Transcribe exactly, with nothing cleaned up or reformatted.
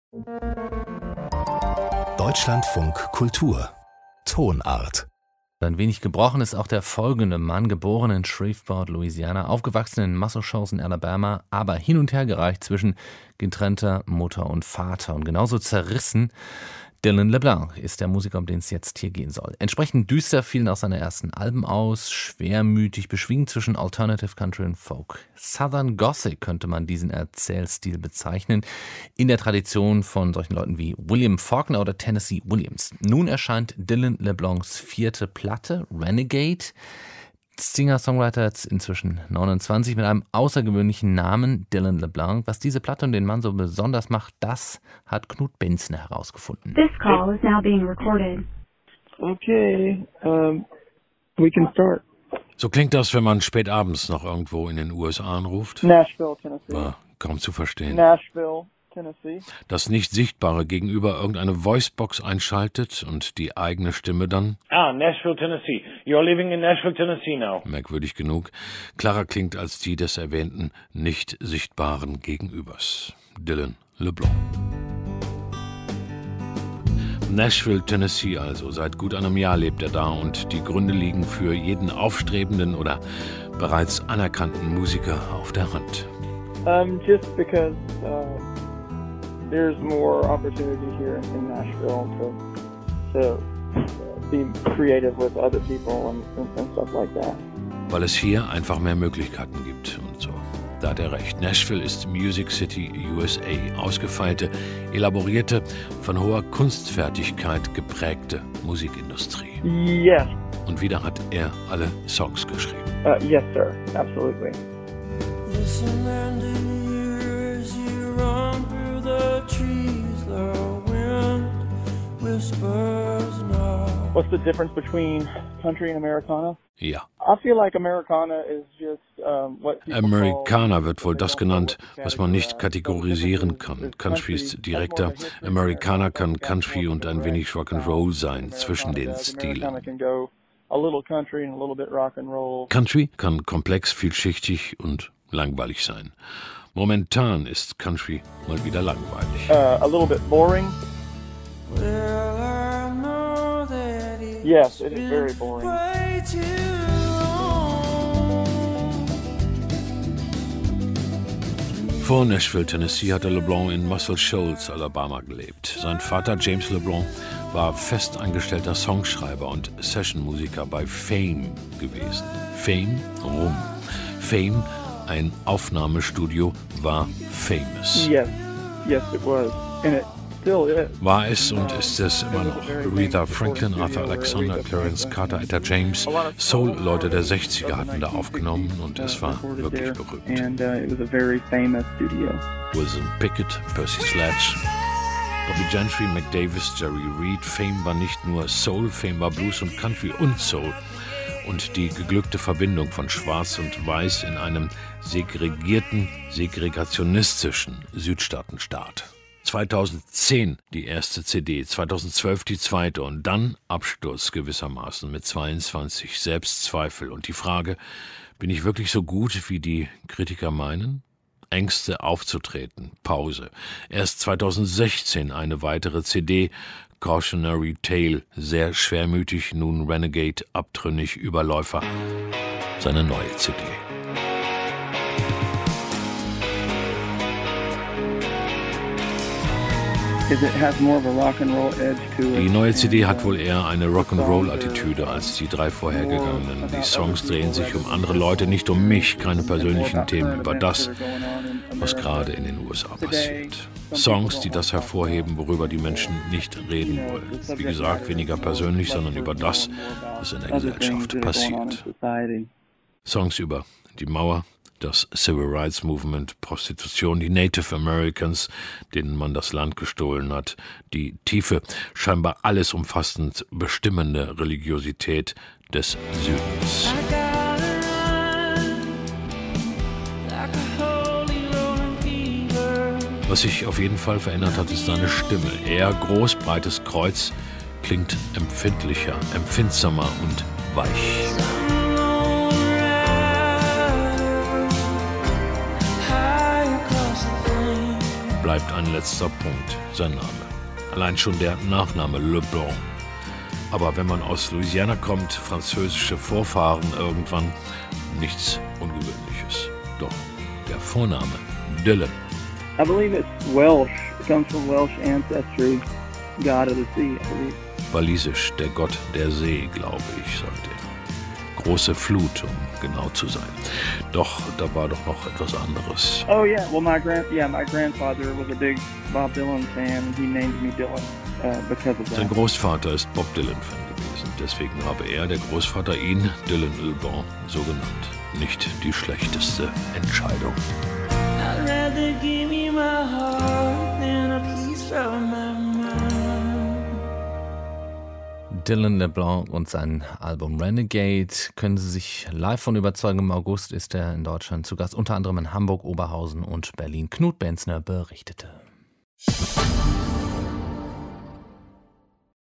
Deutschlandfunk Kultur Tonart. Ein wenig gebrochen ist auch der folgende Mann, geboren in Shreveport, Louisiana, aufgewachsen in Muscle Shoals in Alabama, aber hin und her gereicht zwischen getrennter Mutter und Vater und genauso zerrissen. Dylan LeBlanc ist der Musiker, um den es jetzt hier gehen soll. Entsprechend düster fielen auch seine ersten Alben aus, schwermütig, beschwingt zwischen Alternative Country und Folk. Southern Gothic könnte man diesen Erzählstil bezeichnen, in der Tradition von solchen Leuten wie William Faulkner oder Tennessee Williams. Nun erscheint Dylan LeBlancs vierte Platte, Renegade. Singer-Songwriter jetzt inzwischen neunundzwanzig mit einem außergewöhnlichen Namen, Dylan LeBlanc. Was diese Platte und den Mann so besonders macht, das hat Knut Benzner herausgefunden. This call is now being recorded. Okay, um, we can start. So klingt das, wenn man spät abends noch irgendwo in den U S A anruft. Nashville, Tennessee. War kaum zu verstehen. Nashville, Tennessee. Das Nicht-Sichtbare gegenüber irgendeine Voicebox einschaltet und die eigene Stimme dann... Ah, Nashville, Tennessee. You're living in Nashville, Tennessee now. Merkwürdig genug, klarer klingt als die des erwähnten nicht-sichtbaren Gegenübers. Dylan LeBlanc. Nashville, Tennessee also. Seit gut einem Jahr lebt er da und die Gründe liegen für jeden aufstrebenden oder bereits anerkannten Musiker auf der Hand. Um, just because uh, there's more opportunity here in Nashville to, to be creative with other people and, and stuff like that. Weil es hier einfach mehr Möglichkeiten gibt und so. Da hat er recht. Nashville ist Music City U S A. Ausgefeilte, elaborierte, von hoher Kunstfertigkeit geprägte Musikindustrie. Yes. Und wieder hat er alle Songs geschrieben. Uh, yes, sir. Absolutely. Listen and hear as you run through the trees, the wind whispers now. What's the difference between country and Americana? Ja. I feel like Americana is just um, what people Americana wird wohl das genannt, was man nicht kategorisieren kann. Country ist direkter. Americana kann Country und ein wenig Rock'n'Roll sein, zwischen den Stilen. Country kann komplex, vielschichtig und langweilig sein. Momentan ist Country mal wieder langweilig. Uh, a little bit boring. Well, I know that it's Yes, it is very boring. way too long. Vor Nashville, Tennessee, hatte LeBlanc in Muscle Shoals, Alabama gelebt. Sein Vater James LeBlanc war festangestellter Songschreiber und Sessionmusiker bei Fame gewesen. Fame, Ruhm. Fame, ein Aufnahmestudio, war famous. Yes, yes it was. And it still is. War es und ist es immer noch. Aretha Franklin, Arthur Alexander, Clarence Carter, Etta James, Soul-Leute der sechziger hatten da aufgenommen und es war wirklich berühmt. And uh, it was a very famous studio. Wilson Pickett, Percy Sledge, Bobby Gentry, Mick Davis, Jerry Reed. Fame war nicht nur Soul, Fame war Blues und Country und Soul. Und die geglückte Verbindung von Schwarz und Weiß in einem segregierten, segregationistischen Südstaatenstaat. zweitausendzehn die erste C D, zweitausendzwölf die zweite und dann Absturz gewissermaßen mit zweiundzwanzig, Selbstzweifel und die Frage, bin ich wirklich so gut, wie die Kritiker meinen? Ängste aufzutreten, Pause. Erst zweitausendsechzehn eine weitere C D, Cautionary Tale, sehr schwermütig, nun Renegade, abtrünnig, Überläufer, seine neue C D. Die neue C D hat wohl eher eine Rock'n'Roll-Attitüde als die drei vorhergegangenen. Die Songs drehen sich um andere Leute, nicht um mich, keine persönlichen Themen, über das, was gerade in den U S A passiert. Songs, die das hervorheben, worüber die Menschen nicht reden wollen. Wie gesagt, weniger persönlich, sondern über das, was in der Gesellschaft passiert. Songs über die Mauer, das Civil Rights Movement, Prostitution, die Native Americans, denen man das Land gestohlen hat, die tiefe, scheinbar alles umfassend bestimmende Religiosität des Südens. Was sich auf jeden Fall verändert hat, ist seine Stimme. Er, groß, breites Kreuz, klingt empfindlicher, empfindsamer und weich. bleibt ein letzter Punkt, sein Name. Allein schon der Nachname LeBlanc. Aber wenn man aus Louisiana kommt, französische Vorfahren irgendwann, nichts Ungewöhnliches. Doch der Vorname, Dylan. I believe it's Welsh. It comes from Welsh ancestry, God of the sea, I believe. Walisisch, der Gott der See, glaube ich, sagt er. Große Flut, um genau zu sein. Doch da war doch noch etwas anderes. Oh yeah, well my grand yeah my grandfather was a big Bob Dylan fan, and he named me Dylan uh, because of that. Sein Großvater ist Bob Dylan-Fan gewesen. Deswegen habe er, der Großvater, ihn Dylan LeBlanc so genannt. Nicht die schlechteste Entscheidung. I'd rather give me my heart than a piece of my mind. Dylan LeBlanc und sein Album Renegade können Sie sich live von überzeugen. Im August ist er in Deutschland zu Gast, unter anderem in Hamburg, Oberhausen und Berlin. Knut Benzner berichtete.